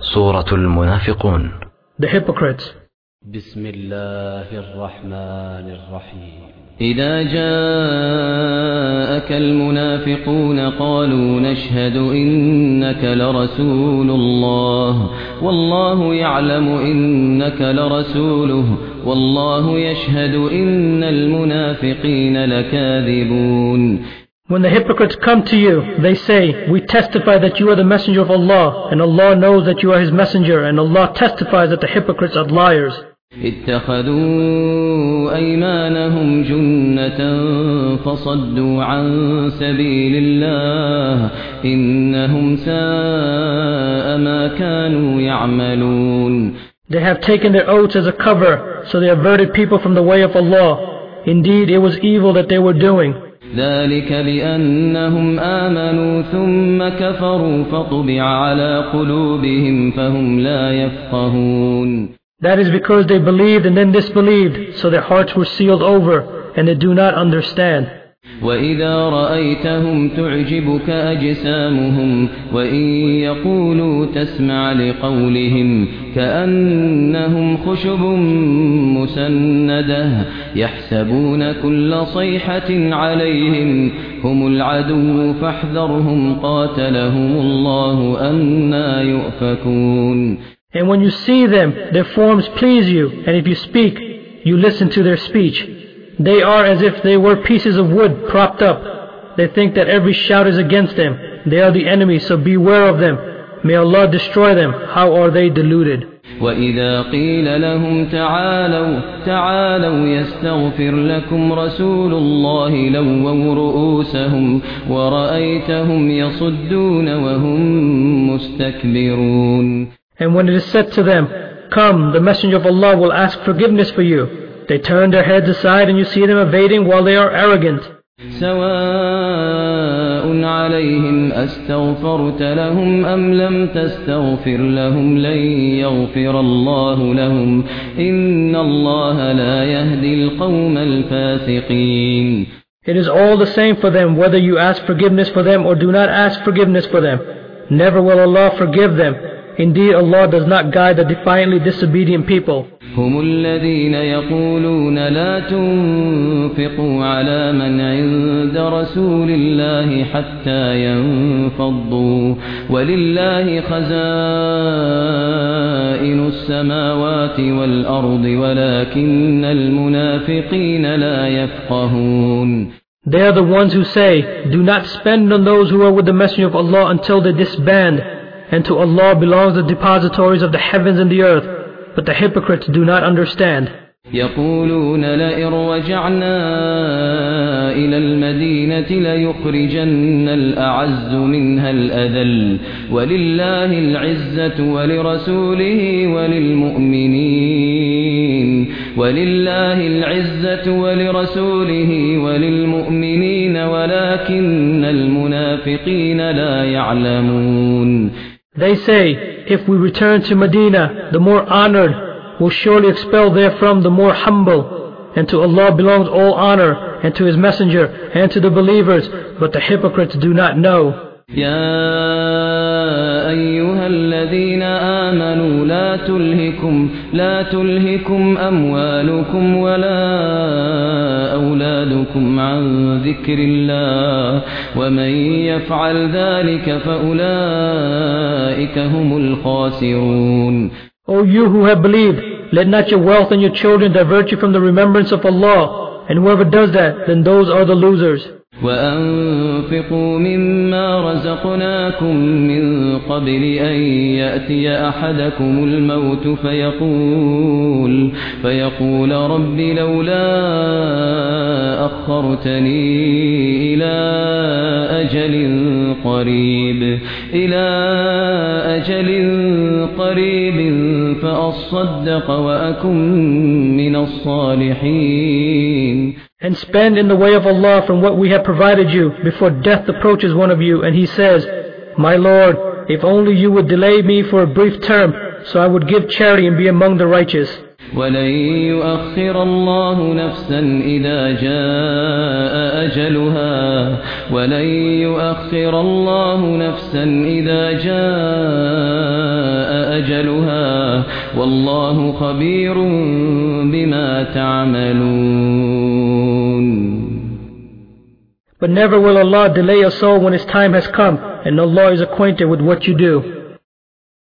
سورة المنافقون. The hypocrites. بسم الله الرحمن الرحيم. إذا جاءك المنافقون قالوا نشهد إنك لرسول الله والله يعلم إنك لرسوله والله يشهد إن المنافقين لكاذبون. When the hypocrites come to you, they say, we testify that you are the messenger of Allah, and Allah knows that you are His messenger, and Allah testifies that the hypocrites are liars. اتخذوا أيمانهم جنة فصدوا عن سبيل الله إنهم ساء ما كانوا يعملون. They have taken their oaths as a cover, so they averted people from the way of Allah. Indeed, it was evil that they were doing. ذلك بأنهم آمنوا ثم كفروا فطبع على قلوبهم فهم لا يفقهون. That is because they believed and then disbelieved, so their hearts were sealed over, and they do not understand. وإذا رأيتهم تعجبك أجسامهم وإن يقولوا تسمع لقولهم كأنهم خشب مسندة يحسبون كل صيحة عليهم هم العدو فاحذرهم قاتلهم الله أنى يؤفكون. And when you see them, their forms please you, and if you speak, you listen to their speech. They are as if they were pieces of wood propped up. They think that every shout is against them. They are the enemy, so beware of them. May Allah destroy them. How are they deluded? وإذا قيل لهم تعالوا يستغفر لكم رسول الله لووا رؤوسهم ورأيتهم يصدون وهم مستكبرون. And when it is said to them, come, the messenger of Allah will ask forgiveness for you, they turn their heads aside and you see them evading while they are arrogant. سواء عليهم أستغفرت لهم أم لم تستغفر لهم لن يغفر الله لهم إن الله لا يهدي القوم الفاسقين. It is all the same for them whether you ask forgiveness for them or do not ask forgiveness for them. Never will Allah forgive them. Indeed, Allah does not guide the defiantly disobedient people. هم الذين يقولون لا تنفقوا على من عند رسول الله حتى ينفضوا ولله خزائن السماوات والأرض ولكن المنافقين لا يفقهون. They are the ones who say, do not spend on those who are with the Messenger of Allah until they disband. And to Allah belongs the depositories of the heavens and the earth, but the hypocrites do not understand. يقولون لئن رجعنا إلى المدينة ليخرجن الأعز منها الأذل ولله العزة ولرسوله وللمؤمنين ولكن المنافقين لا يعلمون. They say, if we return to Medina, the more honored will surely expel therefrom the more humble. And to Allah belongs all honor, and to His Messenger, and to the believers, but the hypocrites do not know. يا أيها الذين آمنوا لا تلهكم أموالكم ولا أولادكم عن ذكر الله ومن يفعل ذلك فأولئك هم الخاسرون. O you who have believed, let not your wealth and your children divert you from the remembrance of Allah, and whoever does that, then those are the losers. وأنفقوا مما رزقناكم من قبل أن يأتي أحدكم الموت فيقول رب لولا أخرتني إلى أجل قريب فأصدق وأكن من الصالحين. And spend in the way of Allah from what we have provided you before death approaches one of you and he says, my Lord, if only you would delay me for a brief term, so I would give charity and be among the righteous. ولن يؤخر الله نفسا إذا جاء أجلها والله خبير بما تعملون. But never will Allah delay a soul when its time has come, and Allah is acquainted with what you do.